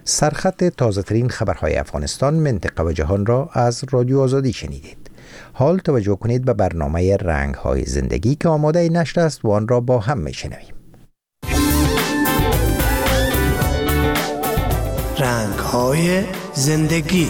سرخط تازه‌ترین خبرهای افغانستان، منطقه و جهان را از رادیو آزادی شنیدید. حال توجه کنید به برنامه رنگ‌های زندگی که آماده نشر است و آن را با هم می‌شنویم. رنگ‌های زندگی.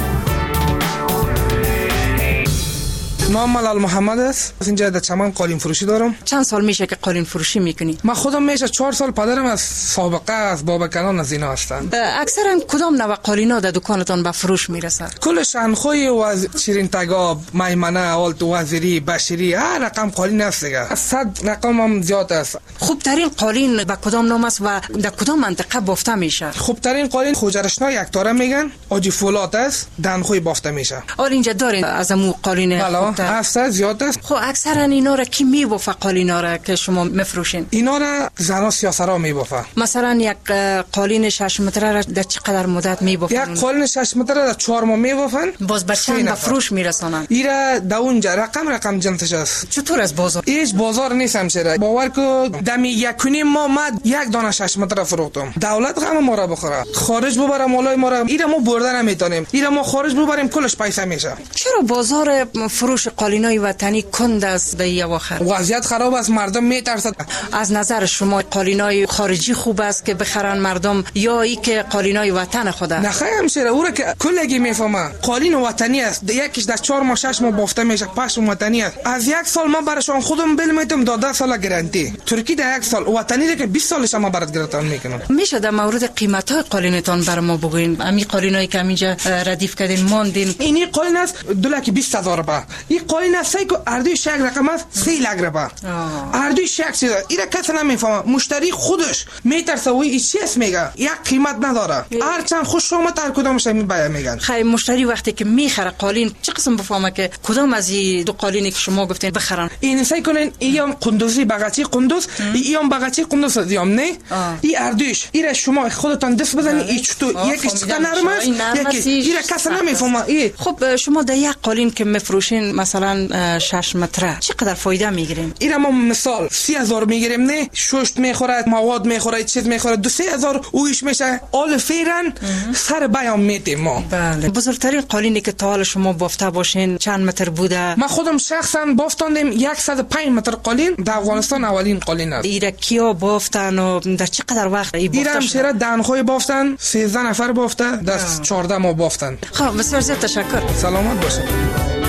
نام ملال محمد است. اینجا در چمن قالین فروشی دارم. چند سال میشه که قالین فروشی میکنی؟ من خودم میشه 4 سال، پدرم از سابقه از بابکنان از اینا هستن. اکثرا کدام نوع قالینا در دکانتون به فروش میرسه؟ کل شنخوی و شیرین تگاب، میمنه، آلت وزیری، بشری، هر رقم قالین هست دیگه. 100 رقم هم زیاد است. خوبترین قالین به کدام نام است و در کدام منطقه بافته میشه؟ خوبترین قالین خوجرشنا یک تاره میگن، آجی فولاد است، دنخوی بافته میشه. حال اینجا دارین از امو قالین خوبتر هست زیاد است. خب اکثرا اینا را کی میبافه؟ قالینا را که شما میفروشین اینا را زنا سیاسرا میبافه. مثلا یک قالین 6 متره را در چقدر مدت میبافن؟ یک قالین 6 متره در 4 ماه میبافن. باز به چند به فروش میرسونن؟ ایرا داونجا رقم جنسش است. چطور از بازار؟ هیچ بازار نیست همشره. باور کو دمی یکونی ما یک دانه 6 متره فروختم. دولت غم ما را بخوره. خارج ببرم مالای ما را. ایرا ما برده نمیتونیم. ایرا ما خارج ببریم کلش پیسه میشه. چرا بازار فروش قالینای وطنی کند است در این اواخر؟ وضعیت خراب است، مردم میترسد. از نظر شما قالینای خارجی خوب است که بخرن مردم یا ای که قالینای وطن خود است؟ نه خیر همشره، او را که کلگی میفهمه قالین وطنی است. یکیش در 4 ماه 6 ماه بافته میشه، پشم وطنی است. از 1 سال ما براشون خودم بل میتم داده سال گارانتی. ترکی در 1 سال وطنی ده که 20 سالش ما برات گرفتن میکنن. میشه در مورد قیمت‌های قالینتون بر ما بگوین؟ امی قالینایی که اینجا ردیف کردین ماندین، اینی قالین است 2,20,000 با. این قالین است که اردوی شک رقم است 3 لک با. اردوی شک چیه؟ اینا کسی نمیفهمه. مشتری خودش میترسه و این چی است میگه. یک قیمت نداره. هر چند خوش اومد هر کدامش میگن. خیر مشتری وقتی که میخره قالین چه قسم بفهمه که کدام از این دو قالینی که شما گفتین بخرن؟ این سعی کنین ایام قندوزی بغچی قندوز، ایام بغچی قندوز دیام نه. این اردوش ایرا شما خودتان دست بزنید این چطور یکیش چقدر نرم است یکی ایرا کسی نمیفهمه. خب شما در یک قالین که میفروشین مثلا 6 متره چقدر فایده میگیرین؟ ایرا ما مثال 30,000 میگیریم نه، ششت میخوره، مواد میخوره، چیز میخوره، 2-3,000 اویش میشه. آل فیرن سر بیان میتیم ما. بله. بزرگترین قالینی که تا حال شما بافته باشین چند متر بوده؟ من خودم شخصا بافتاندم 105 متر قالین. در افغانستان اولین قالین است. ایرا کیا بافتن و در چقدر وقت ای بافتن؟ ایرا همشهره دنخوی بافتن 13 نفر بافته، در 14 ماه بافتن. خب بسیار زیاد تشکر. سلامت باشید.